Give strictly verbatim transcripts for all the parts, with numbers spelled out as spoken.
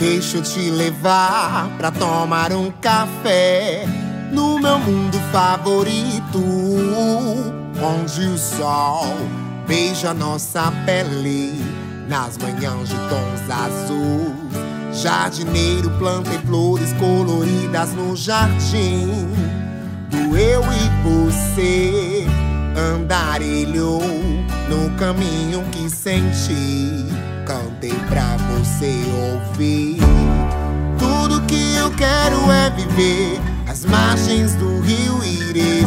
Deixa eu te levar pra tomar um café no meu mundo favorito, onde o sol beija nossa pele nas manhãs de tons azuis. Jardineiro, plantei flores coloridas no jardim do eu e você. Andarilho no caminho que senti, cantei pra você ouvir. Tudo que eu quero é viver às margens do rio Irecê.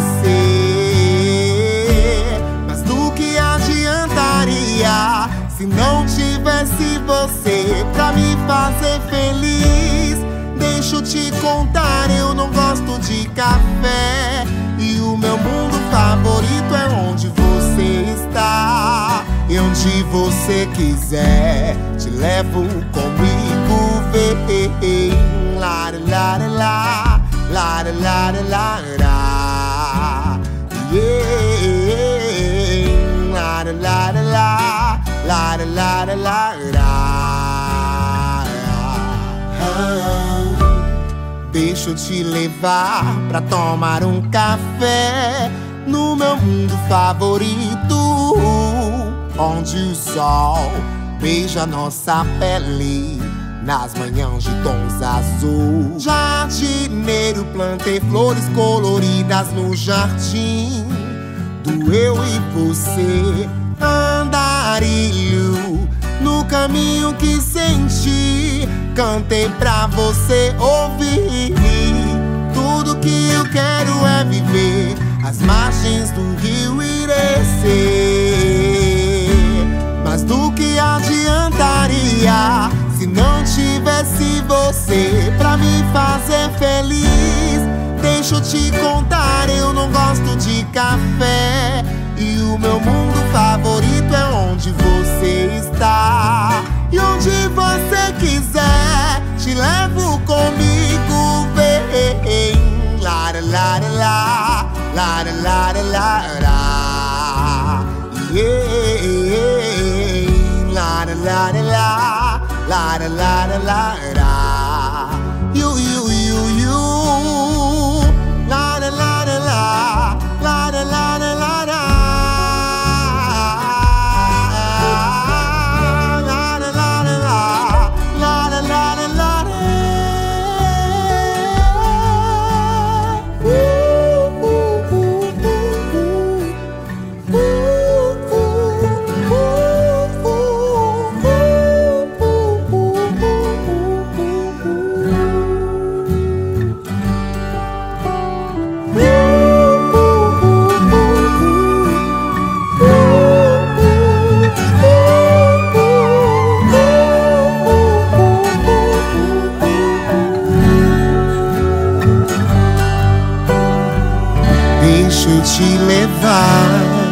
Mas do que adiantaria se não tivesse você pra me fazer feliz? Deixa eu te contar, eu não gosto de café, e o meu mundo favorito é onde você está. E onde você quiser, te levo comigo, vem. La la la la, la la la la la, yeah. La la la la, la la la la la. Deixa eu te levar pra tomar um café no meu mundo favorito, onde o sol beija nossa pele nas manhãs de tons azul. Jardineiro, plantei flores coloridas no jardim do eu e você. Andarilho no caminho que senti, cantei pra você ouvir. Tudo que eu quero é viver às margens do rio Irecê. Mas do que adiantaria se não tivesse você pra me fazer feliz? Deixa eu te contar, eu não gosto de café, e o meu mundo favorito é onde você está. E onde você quiser, te levo comigo, vem. La la la la, la la la la la, yeah. La la la la, la la la la la. You you you you. La la la la la, la la la la la la. Deixa eu te levar